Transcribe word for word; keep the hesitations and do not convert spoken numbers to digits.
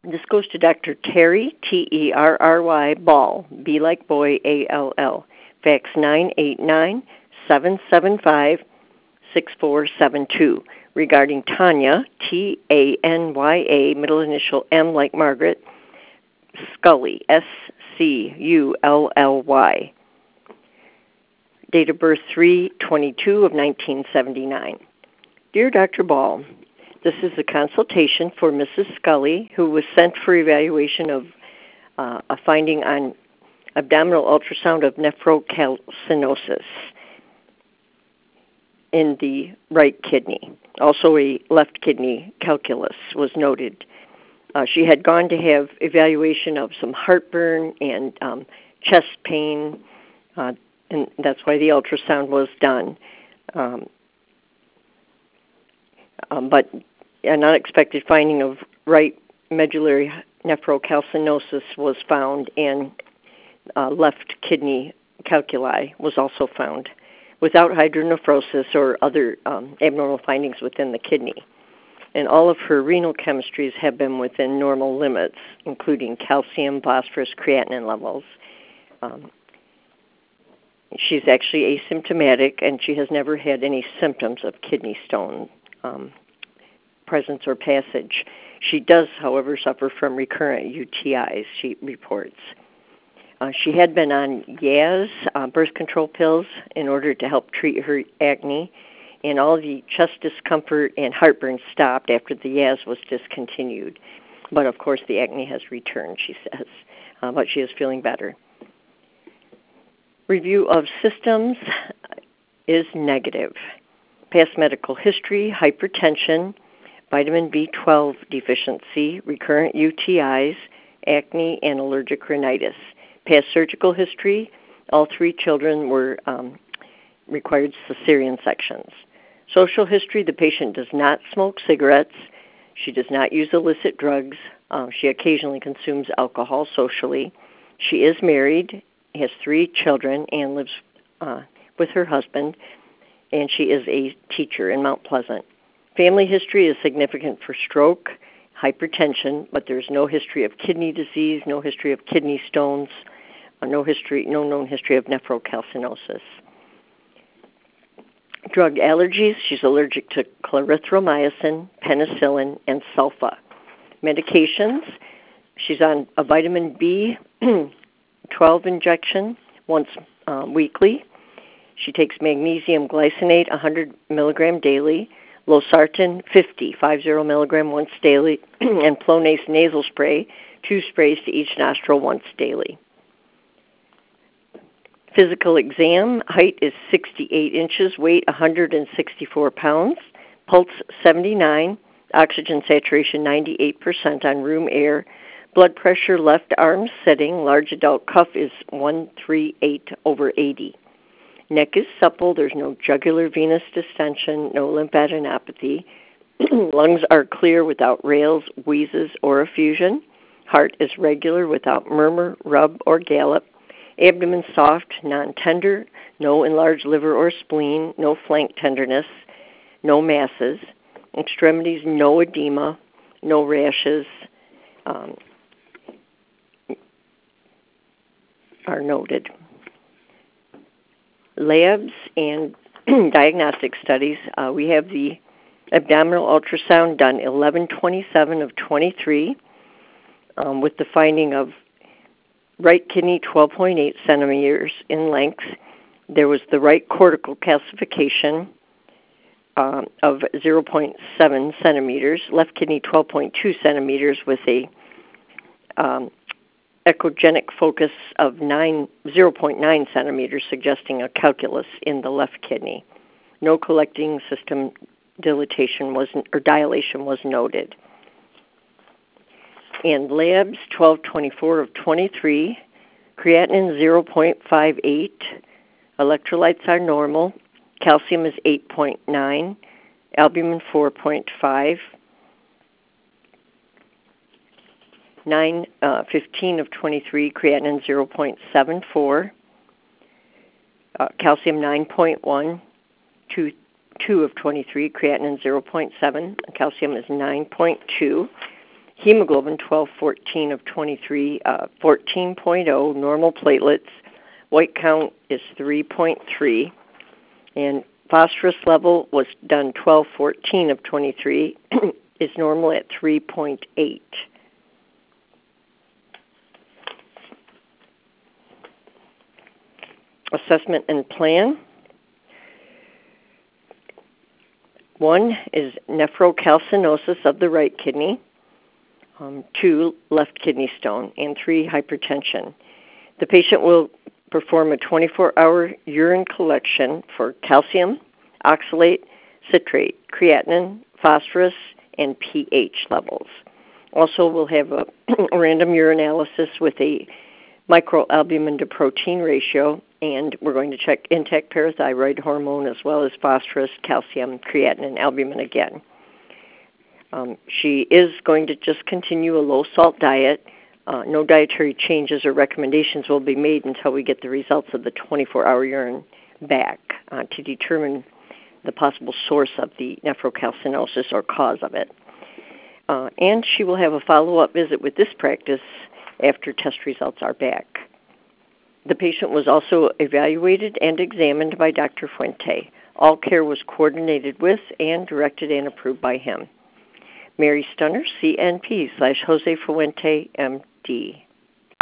This goes to Doctor Terry, T E R R Y, Ball, B like boy, A L L, fax nine eight nine, seven seven five, six four seven two, regarding Tanya, T A N Y A, middle initial M like Margaret, Scully, S C U L L Y. Date of birth three twenty-two of nineteen seventy-nine. Dear Doctor Ball, this is a consultation for Missus Scully, who was sent for evaluation of uh, a finding on abdominal ultrasound of nephrocalcinosis in the right kidney. Also, a left kidney calculus was noted. Uh, she had gone to have evaluation of some heartburn and um, chest pain, uh, and that's why the ultrasound was done. Um, um, but an unexpected finding of right medullary nephrocalcinosis was found, and uh, left kidney calculi was also found, without hydronephrosis or other um, abnormal findings within the kidney. And all of her renal chemistries have been within normal limits, including calcium, phosphorus, creatinine levels. Um, she's actually asymptomatic, and she has never had any symptoms of kidney stone um, presence or passage. She does, however, suffer from recurrent U T Is, she reports. Uh, she had been on Yaz, uh, birth control pills, in order to help treat her acne, and all the chest discomfort and heartburn stopped after the Yaz was discontinued. But, of course, the acne has returned, she says, uh, but she is feeling better. Review of systems is negative. Past medical history, hypertension, vitamin B twelve deficiency, recurrent U T Is, acne, and allergic rhinitis. Past surgical history, all three children were um, required cesarean sections. Social history, the patient does not smoke cigarettes. She does not use illicit drugs. Um, she occasionally consumes alcohol socially. She is married, has three children, and lives uh, with her husband, and she is a teacher in Mount Pleasant. Family history is significant for stroke, hypertension, but there's no history of kidney disease, no history of kidney stones, uh, no history, no known history of nephrocalcinosis. Drug allergies, she's allergic to clarithromycin, penicillin, and sulfa. Medications, she's on a vitamin B twelve injection once uh, weekly. She takes magnesium glycinate one hundred milligram daily, losartan fifty, fifty milligram once daily, and Flonase nasal spray, two sprays to each nostril once daily. Physical exam, height is sixty-eight inches, weight one hundred sixty-four pounds, pulse seventy-nine, oxygen saturation ninety-eight percent on room air, blood pressure left arm sitting, large adult cuff is one thirty-eight over eighty. Neck is supple, there's no jugular venous distension, no lymphadenopathy. Lungs are clear without rales, wheezes, or effusion. Heart is regular without murmur, rub, or gallop. Abdomen soft, non-tender, no enlarged liver or spleen, no flank tenderness, no masses. Extremities, no edema, no rashes um, are noted. Labs and diagnostic studies, uh, we have the abdominal ultrasound done eleven twenty-seven of twenty-three um, with the finding of right kidney twelve point eight centimeters in length. There was the right cortical calcification um, of zero point seven centimeters, left kidney twelve point two centimeters with a um, echogenic focus of nine, zero point nine centimeters, suggesting a calculus in the left kidney. No collecting system dilatation was, or dilation was noted. And labs, twelve twenty-four of twenty-three, creatinine zero point five eight, electrolytes are normal, calcium is eight point nine, albumin four point five, nine fifteen of twenty-three, creatinine zero point seven four, uh, calcium nine point one, two, two of twenty-three, creatinine zero point seven, calcium is nine point two. Hemoglobin twelve fourteen of twenty-three, uh, fourteen point oh, normal platelets. White count is three point three. And phosphorus level was done twelve fourteen of twenty-three, is normal at three point eight. Assessment and plan. One is nephrocalcinosis of the right kidney. Um, two, left kidney stone. And three, hypertension. The patient will perform a twenty-four hour urine collection for calcium, oxalate, citrate, creatinine, phosphorus, and pH levels. Also, we'll have a, a random urinalysis with a microalbumin to protein ratio, and we're going to check intact parathyroid hormone as well as phosphorus, calcium, creatinine, albumin again. Um, she is going to just continue a low-salt diet. Uh, no dietary changes or recommendations will be made until we get the results of the twenty-four hour urine back uh, to determine the possible source of the nephrocalcinosis or cause of it. Uh, and she will have a follow-up visit with this practice after test results are back. The patient was also evaluated and examined by Doctor Fuente. All care was coordinated with and directed and approved by him. Mary Stunner, C N P slash Jose Fuente, M D.